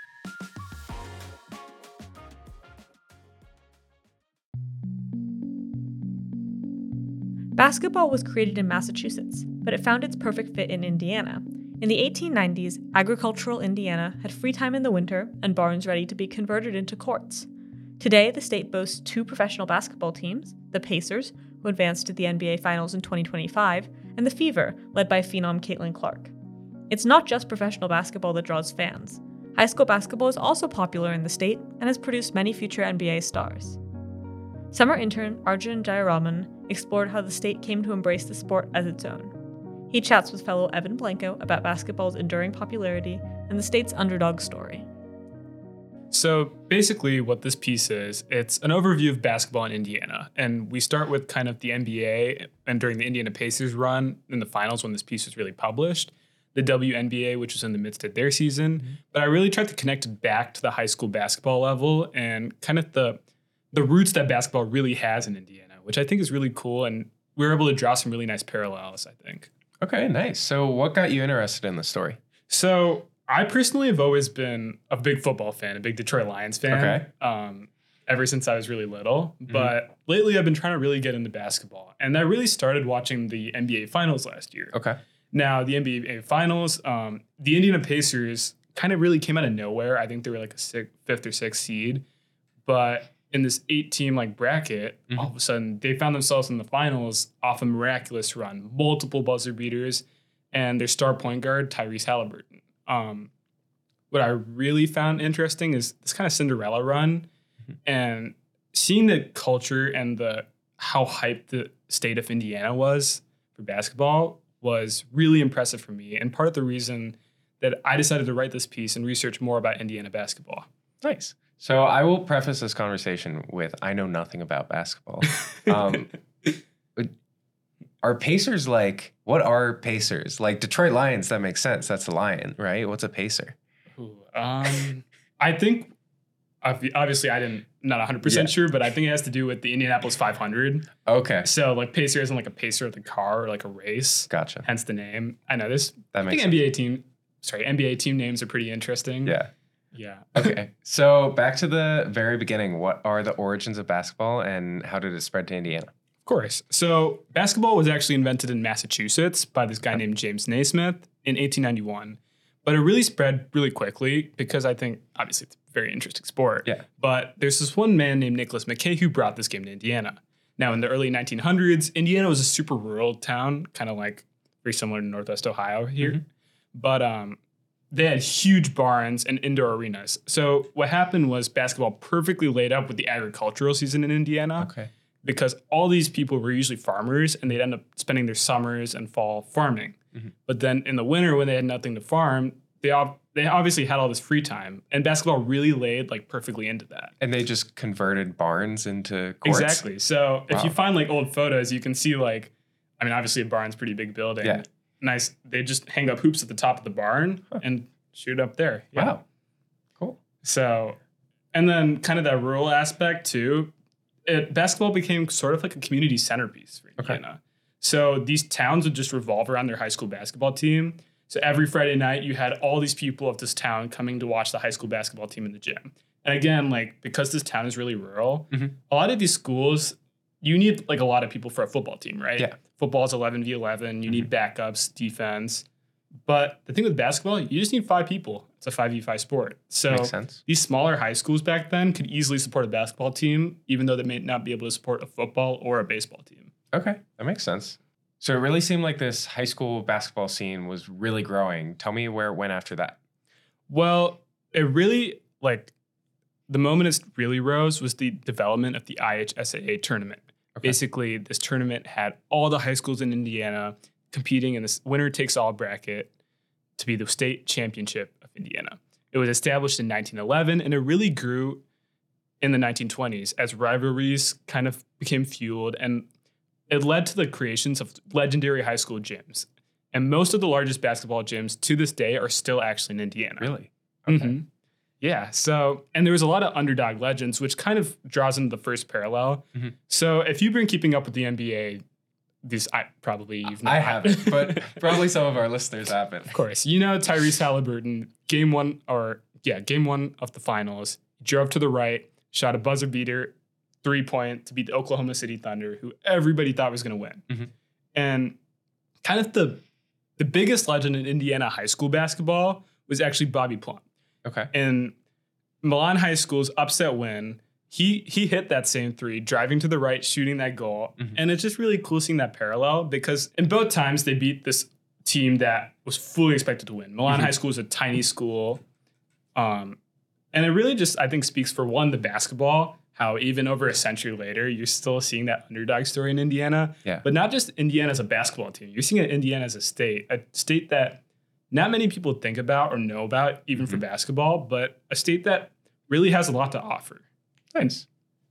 Basketball was created in Massachusetts, but it found its perfect fit in Indiana. In the eighteen nineties, agricultural Indiana had free time in the winter and barns ready to be converted into courts. Today, the state boasts two professional basketball teams, the Pacers, who advanced to the N B A Finals in twenty twenty-five, and the Fever, led by phenom Caitlin Clark. It's not just professional basketball that draws fans. High school basketball is also popular in the state and has produced many future N B A stars. Summer intern Arjun Jayaraman explored how the state came to embrace the sport as its own. He chats with fellow Evan Blanco about basketball's enduring popularity and the state's underdog story. So basically what this piece is, it's an overview of basketball in Indiana. And we start with kind of the N B A and during the Indiana Pacers run in the finals when this piece was really published, the W N B A, which was in the midst of their season. Mm-hmm. But I really tried to connect it back to the high school basketball level and kind of the the roots that basketball really has in Indiana, which I think is really cool. And we were able to draw some really nice parallels, I think. Okay, nice. So what got you interested in the story? So I personally have always been a big football fan, a big Detroit Lions fan, okay. um, ever since I was really little. Mm-hmm. But lately I've been trying to really get into basketball. And I really started watching the N B A Finals last year. Okay. Now, the N B A Finals, um, the Indiana Pacers kind of really came out of nowhere. I think they were like a sixth, fifth or sixth seed. But in this eight-team like bracket, mm-hmm. all of a sudden they found themselves in the finals off a miraculous run, multiple buzzer beaters, and their star point guard, Tyrese Halliburton. Um, what I really found interesting is this kind of Cinderella run mm-hmm. and seeing the culture and the how hyped the state of Indiana was for basketball was really impressive for me. And part of the reason that I decided to write this piece and research more about Indiana basketball. Nice. So I will preface this conversation with, I know nothing about basketball. Um, Are Pacers like, what are Pacers? Like Detroit Lions, that makes sense. That's a lion, right? What's a Pacer? Ooh, um, I think, obviously I didn't, not one hundred percent yeah. sure, but I think it has to do with the Indianapolis five hundred. Okay. So like Pacer isn't like a pacer of the car or like a race. Gotcha. Hence the name. I know this. That I makes think sense. N B A team, sorry, N B A team names are pretty interesting. Yeah. Yeah. Okay. So back to the very beginning. What are the origins of basketball and how did it spread to Indiana? Of course. So basketball was actually invented in Massachusetts by this guy named James Naismith in eighteen ninety-one. But it really spread really quickly because I think, obviously, it's a very interesting sport. Yeah. But there's this one man named Nicholas McKay who brought this game to Indiana. Now, in the early nineteen hundreds, Indiana was a super rural town, kind of like very similar to Northwest Ohio here. Mm-hmm. But um, they had huge barns and indoor arenas. So what happened was basketball perfectly laid up with the agricultural season in Indiana. Okay. Because all these people were usually farmers and they'd end up spending their summers and fall farming. Mm-hmm. But then in the winter when they had nothing to farm, they all, they obviously had all this free time. And basketball really laid like perfectly into that. And they just converted barns into courts? Exactly. So wow. if you find like old photos, you can see like, I mean, obviously a barn's a pretty big building. Yeah. Nice. They just hang up hoops at the top of the barn huh. and shoot up there. Yeah. Wow. Cool. So, and then kind of that rural aspect too. It, basketball became sort of like a community centerpiece for Indiana. Okay. So these towns would just revolve around their high school basketball team. So every Friday night, you had all these people of this town coming to watch the high school basketball team in the gym. And again, like because this town is really rural, mm-hmm. a lot of these schools, you need like a lot of people for a football team, right? Yeah. Football is eleven v eleven. You mm-hmm. need backups, defense. But the thing with basketball, you just need five people. It's a five v five sport. So makes sense. These smaller high schools back then could easily support a basketball team, even though they may not be able to support a football or a baseball team. Okay, that makes sense. So it really seemed like this high school basketball scene was really growing. Tell me where it went after that. Well, it really, like, the moment it really rose was the development of the I H S A A tournament. Okay. Basically, this tournament had all the high schools in Indiana competing in this winner-takes-all bracket to be the state championship of Indiana. It was established in nineteen eleven, and it really grew in the nineteen twenties as rivalries kind of became fueled, and it led to the creations of legendary high school gyms. And most of the largest basketball gyms to this day are still actually in Indiana. Really? Okay. Mm-hmm. Yeah. So, and there was a lot of underdog legends, which kind of draws into the first parallel. Mm-hmm. So if you've been keeping up with the N B A, these I probably you've not. I haven't, but probably some of our listeners haven't. Of course. You know Tyrese Halliburton, game one or yeah, game one of the finals, drove to the right, shot a buzzer beater, three point to beat the Oklahoma City Thunder, who everybody thought was going to win. Mm-hmm. And kind of the the biggest legend in Indiana high school basketball was actually Bobby Plum. Okay. And Milan High School's upset win, he he hit that same three, driving to the right, shooting that goal. Mm-hmm. And it's just really cool seeing that parallel because in both times they beat this team that was fully expected to win. Milan mm-hmm. High School is a tiny school. Um, and it really just, I think, speaks for one, the basketball, how even over a century later, you're still seeing that underdog story in Indiana. Yeah. But not just Indiana as a basketball team. You're seeing Indiana as a state, a state that not many people think about or know about, even mm-hmm. for basketball, but a state that really has a lot to offer. Nice.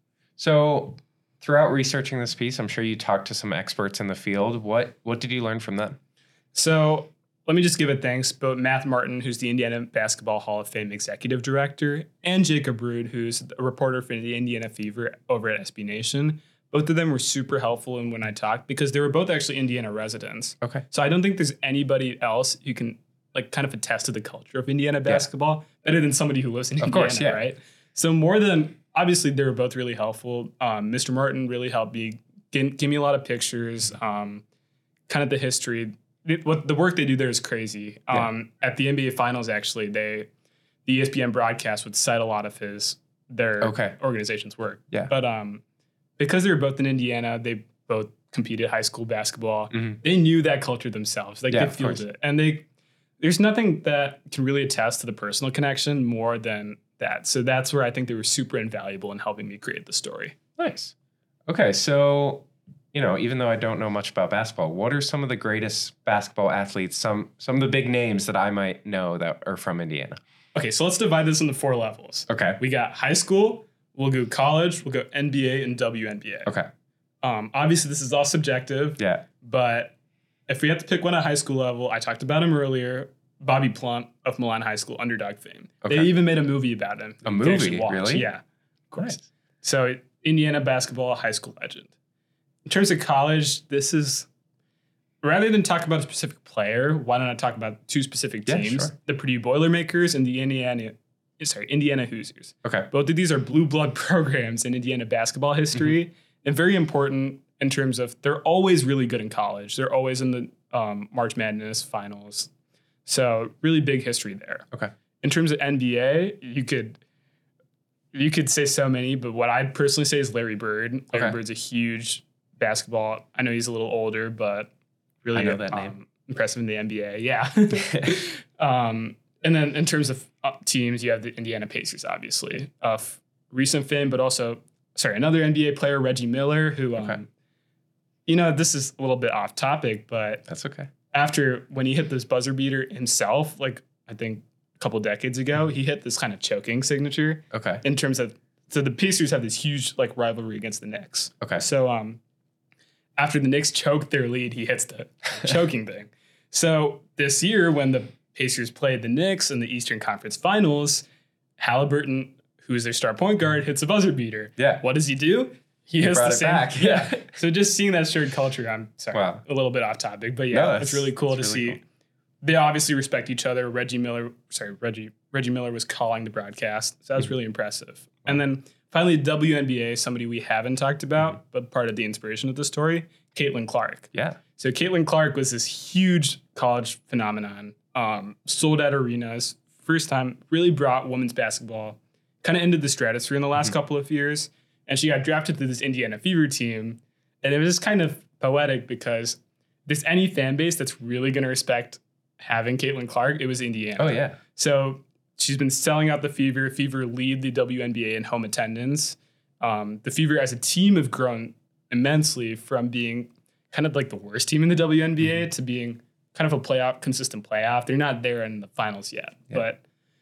So throughout researching this piece, I'm sure you talked to some experts in the field. What what did you learn from them? So let me just give a thanks, both Matt Martin, who's the Indiana Basketball Hall of Fame Executive Director, and Jacob Rude, who's a reporter for the Indiana Fever over at S B Nation. Both of them were super helpful in when I talked because they were both actually Indiana residents. Okay. So I don't think there's anybody else who can like kind of attest to the culture of Indiana basketball yeah. better than somebody who lives in of Indiana, course, yeah. right? So more than, obviously they were both really helpful. Um, Mister Martin really helped me, give, give me a lot of pictures, um, kind of the history. It, what the work they do there is crazy. Yeah. Um, at the N B A Finals, actually, they the E S P N broadcast would cite a lot of his their okay. organization's work. Yeah. But um, because they were both in Indiana, they both competed high school basketball. Mm-hmm. They knew that culture themselves. Like yeah, they feel it, and they there's nothing that can really attest to the personal connection more than that. So that's where I think they were super invaluable in helping me create the story. Nice. Okay, so. You know, even though I don't know much about basketball, what are some of the greatest basketball athletes, some some of the big names that I might know that are from Indiana? Okay, so let's divide this into four levels. Okay. We got high school, we'll go college, we'll go N B A and W N B A. Okay. Um, obviously, this is all subjective. Yeah. But if we have to pick one at high school level, I talked about him earlier, Bobby Plump of Milan High School, underdog fame. Okay. They even made a movie about him. A movie, watch. really? Yeah, of course. Nice. So Indiana basketball, high school legend. In terms of college, this is, rather than talk about a specific player, why don't I talk about two specific Yeah, teams? sure. The Purdue Boilermakers and the Indiana, sorry, Indiana Hoosiers. Okay. Both of these are blue blood programs in Indiana basketball history, mm-hmm. and very important in terms of they're always really good in college. They're always in the um, March Madness finals. So really big history there. Okay. In terms of N B A, you could you could say so many, but what I'd personally say is Larry Bird. Larry Okay. Bird's a huge basketball. I know he's a little older, but really I know that um, name. impressive in the N B A. Yeah. um, and then in terms of uh, teams, you have the Indiana Pacers, obviously, of recent fame, but also, sorry, another N B A player, Reggie Miller, who, um, Okay. you know, this is a little bit off topic, but That's okay. after when he hit this buzzer beater himself, like I think a couple decades ago, he hit this kind of choking signature. Okay. In terms of, so the Pacers have this huge like rivalry against the Knicks. Okay. So um, after the Knicks choke their lead, he hits the choking thing. So this year, when the Pacers played the Knicks in the Eastern Conference Finals, Halliburton, who is their star point guard, hits a buzzer beater. Yeah. What does he do? He, He hits brought the it same. back. Yeah. So just seeing that shared culture, I'm sorry, Wow. a little bit off topic, but yeah, No, that's- it's really cool to that's really see. cool. They obviously respect each other. Reggie Miller, sorry, Reggie Reggie Miller was calling the broadcast, so that was really impressive. And then finally, W N B A, somebody we haven't talked about, but part of the inspiration of the story, Caitlin Clark. Yeah. So Caitlin Clark was this huge college phenomenon, um, sold out arenas, first time, really brought women's basketball kind of into the stratosphere in the last Mhm. couple of years. And she got drafted to this Indiana Fever team. And it was just kind of poetic because there's any fan base that's really going to respect having Caitlin Clark, it was Indiana. Oh, yeah. So she's been selling out the Fever. Fever lead the W N B A in home attendance. Um, the Fever as a team have grown immensely from being kind of like the worst team in the W N B A Mm-hmm. to being kind of a playoff, consistent playoff. They're not there in the finals yet, Yeah. but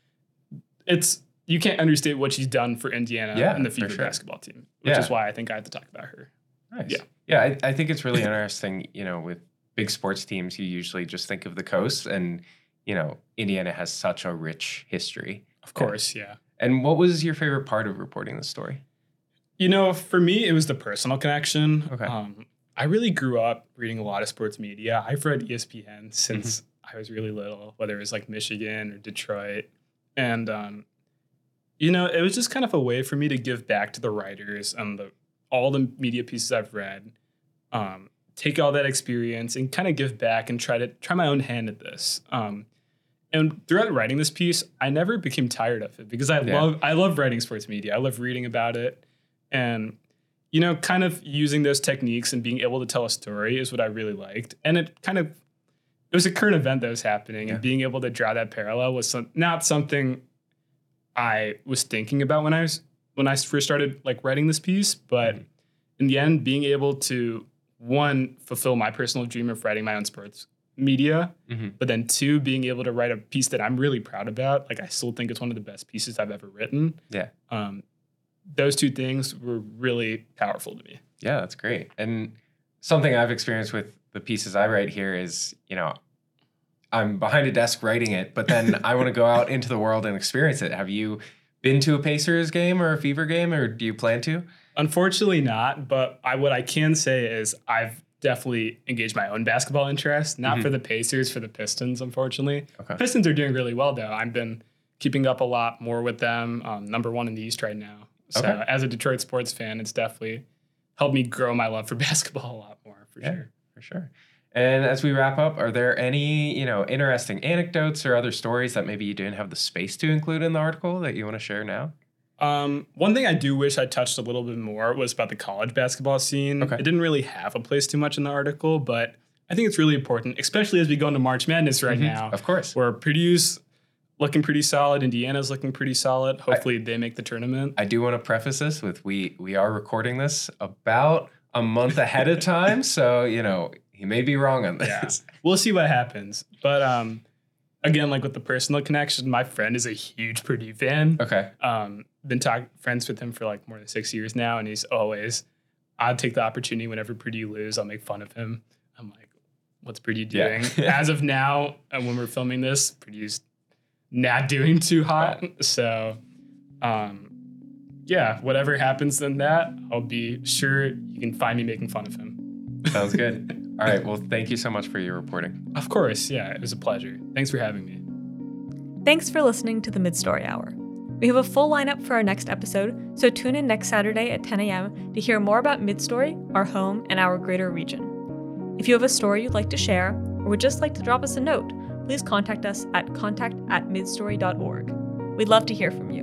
it's you can't understate what she's done for Indiana Yeah, and the for Fever sure. basketball team, which Yeah. is why I think I have to talk about her. Nice. Yeah. Yeah, I, I think it's really interesting, you know, with big sports teams, you usually just think of the coast and, you know, Indiana has such a rich history. Of course, yeah. And what was your favorite part of reporting the story? You know, for me, it was the personal connection. Okay. Um, I really grew up reading a lot of sports media. I've read E S P N since I was really little, whether it was like Michigan or Detroit. And, um, you know, it was just kind of a way for me to give back to the writers and the all the media pieces I've read, um, take all that experience and kind of give back and try to try my own hand at this. Um, and throughout writing this piece, I never became tired of it because I Yeah. love I love writing sports media. I love reading about it. And, you know, kind of using those techniques and being able to tell a story is what I really liked. And it kind of, it was a current event that was happening Yeah. and being able to draw that parallel was some, not something I was thinking about when I was, when I first started like writing this piece. But Mhm. in the end, being able to, one, fulfill my personal dream of writing my own sports media, mm-hmm. but then two, being able to write a piece that I'm really proud about. Like I still think it's one of the best pieces I've ever written. Yeah. Um, those two things were really powerful to me. Yeah, that's great. And something I've experienced with the pieces I write here is, you know, I'm behind a desk writing it, but then I want to go out into the world and experience it. Have you been to a Pacers game or a Fever game, or do you plan to? Unfortunately not, but I what I can say is I've definitely engaged my own basketball interest, not mm-hmm. for the Pacers, for the Pistons, unfortunately. Okay. Pistons are doing really well, though. I've been keeping up a lot more with them, um, number one in the East right now. So okay. as a Detroit sports fan, it's definitely helped me grow my love for basketball a lot more, for yeah, sure. For sure. And as we wrap up, are there any, you know, interesting anecdotes or other stories that maybe you didn't have the space to include in the article that you want to share now? Um, one thing I do wish I touched a little bit more was about the college basketball scene. Okay. It didn't really have a place too much in the article, but I think it's really important, especially as we go into March Madness right mm-hmm. now. Of course. Where Purdue's looking pretty solid, Indiana's looking pretty solid. Hopefully I, they make the tournament. I do want to preface this with we we are recording this about a month ahead of time, so, you know, he may be wrong on this. Yeah. We'll see what happens. But um, again, like with the personal connection, my friend is a huge Purdue fan. Okay. Um, been talk- friends with him for like more than six years now, and he's always, I'll take the opportunity whenever Purdue lose, I'll make fun of him. I'm like, what's Purdue doing? Yeah. As of now, and when we're filming this, Purdue's not doing too hot. So, um, yeah, whatever happens in that, I'll be sure you can find me making fun of him. Sounds good. All right. Well, thank you so much for your reporting. Of course. Yeah, it was a pleasure. Thanks for having me. Thanks for listening to the Midstory Hour. We have a full lineup for our next episode, so tune in next Saturday at ten a.m. to hear more about Midstory, our home, and our greater region. If you have a story you'd like to share, or would just like to drop us a note, please contact us at contact at midstory dot org. We'd love to hear from you.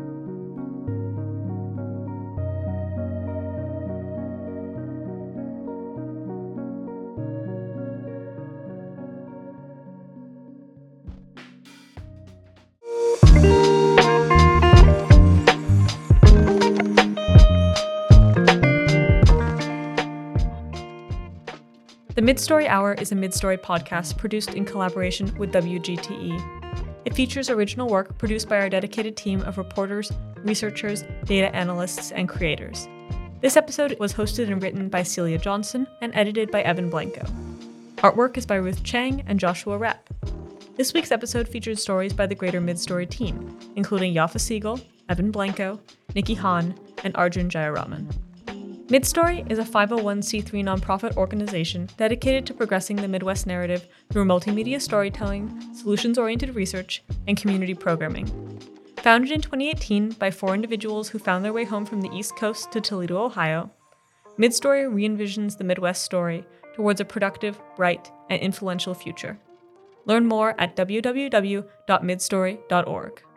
The Midstory Hour is a Midstory podcast produced in collaboration with W G T E. It features original work produced by our dedicated team of reporters, researchers, data analysts, and creators. This episode was hosted and written by Celia Johnson and edited by Evan Blanco. Artwork is by Ruth Chang and Joshua Rapp. This week's episode featured stories by the Greater Midstory team, including Yafa Siegel, Evan Blanco, Nikki Hahn, and Arjun Jayaraman. Midstory is a five oh one c three nonprofit organization dedicated to progressing the Midwest narrative through multimedia storytelling, solutions-oriented research, and community programming. Founded in twenty eighteen by four individuals who found their way home from the East Coast to Toledo, Ohio, Midstory re-envisions the Midwest story towards a productive, bright, and influential future. Learn more at w w w dot midstory dot org.